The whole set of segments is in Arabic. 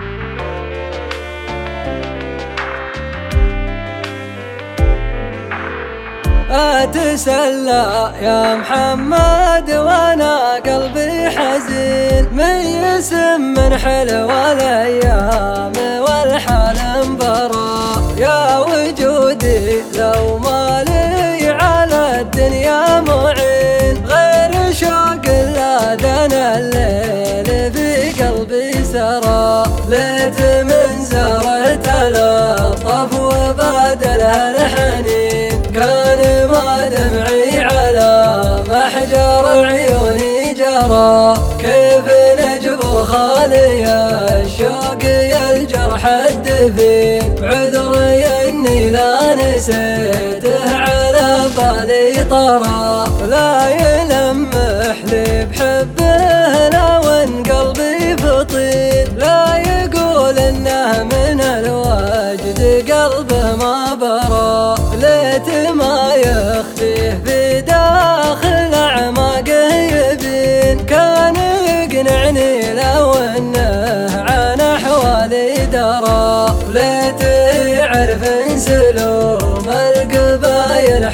أتسلى يا محمد وانا قلبي حزين، ميس من حلو الايام والحال مبرى، يا وجودي لو ما لي على الدنيا معين، غير شوق لادن الليل في قلبي سرى، ليت من زرعت الطف وبادلها الحنين، كان ما دمعي على محجر عيوني جرى، كيف نجبر خالي الشوق يا الجرح الدفين، بعذري اني لا نسيته على بالي طرى، لا يلمح لي بحبه لو ان قلبي فطين، لا يقول انه من الوجد قلبه ما برى، ليت ما يخفيه في داخل اعماقه يبين، كان يقنعني لو انه عن احوالي درى، ليته يعرف سلوم القبايل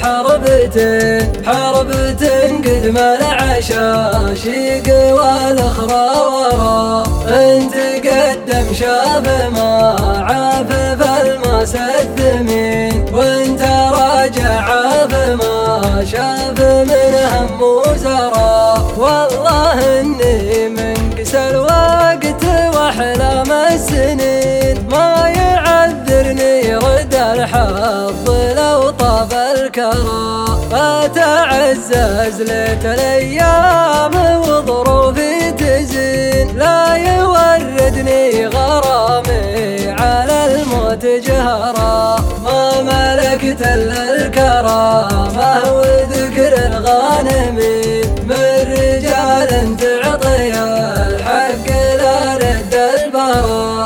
حربتين قدم العشاشيق والاخرى ورا، انت قدم شاف ما عاف فالماس الثمين، وانت راجع عاف ما شاف من هم وزرى، والله اني من قسى الوقت واحلام السنين، ما يعذرني رد الحظ لو طاب الكرى، أتعزز ليت الأيام وظروفي تزين، لا يوردني غرامي على الموت جهرا، ما ملكت إلا الكرامة وذكر الغانمين، من رجال تعطي الحق لا رد البرا،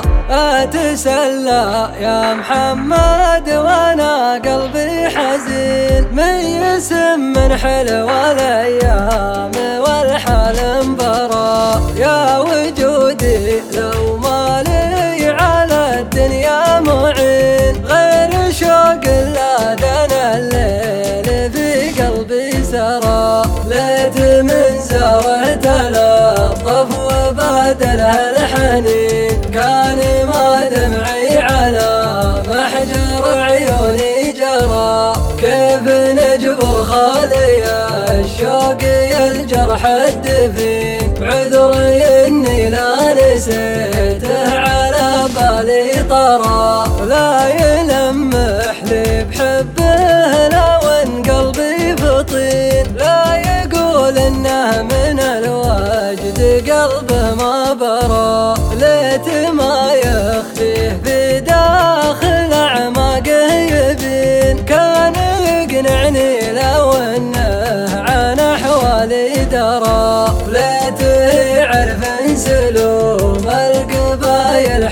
أتسلى يا محمد وانا قلبي حزين، ميس من حلو الايام والحال مبرى، يا وجودي لو ما لي على الدنيا معين، غير شوق لادن الليل في قلبي سرى، ليت من زرعت الطف وبادلها الحنين، كان ما دمعي على محجر عيوني جرى، كيف نجبر خالي الشوق يا الجرح الدفين، بعذري اني لا نسيته على بالي طرى، لا يلمح لي بحبه لو ان قلبي فطين، لا يقول انه من الوجد قلبه ما برى، ليت ما يخفيه في داخل اعماقه يبين، كان يقنعني لو انه عن احوالي درى، ليته يعرف سلوم القبايل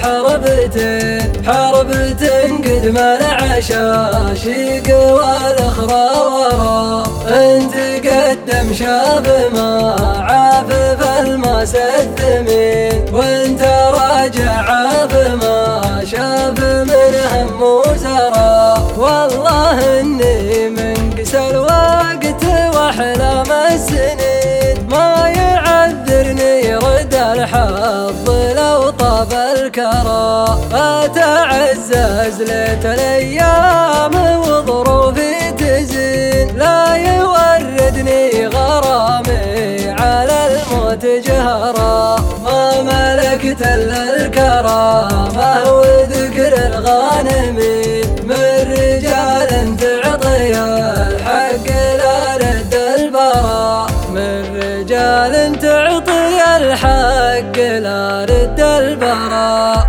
حربتين قدم العشاشيق والاخرى ورا، انت قدم شاف ما عاف فالماس الثمين، وانت راجع عاف ما شاف من هم وزرى، والله اني من قسى الوقت واحلام السنين، ما يعذرني رد الحظ لو طاب الكرى، أتعزز ليت الأيام وظروفي تزين، لا يوردني غرامي على الموت جهرا، ما ملكت إلا الكرامة وذكر الغانمين، من رجال تعطي الحق لا رد البرا، من رجال تعطي الحق لا رد البرا.